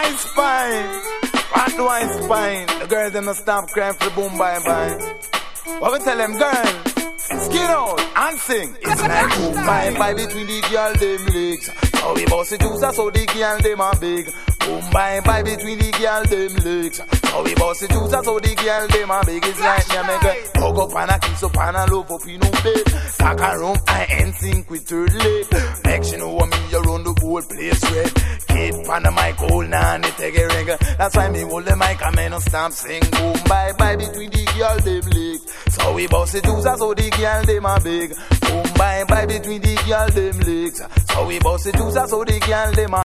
I spine? What do I spine? The girls them not stop crying for the boom bye bye. What we tell them, girl? Skin out and sing. It's like boom bye bye between the girl them legs. So we bust the juice, so the girl them are big. Boom bye bye between the girl them legs. So we bust the juice, so the girl them are big. It's like me make a hug up and a kiss up and a love up in no bed. Talk around and sync with third leg. Make she know me around the whole place red. Kid on the mic, hold on, it take a ring. That's why me hold the mic and me no stop sing. Boom bye bye between the girl them legs. So we bust the juice, so the girl them are big. Boom bye bye between the girl them legs. So we bust the juice, so the girl them are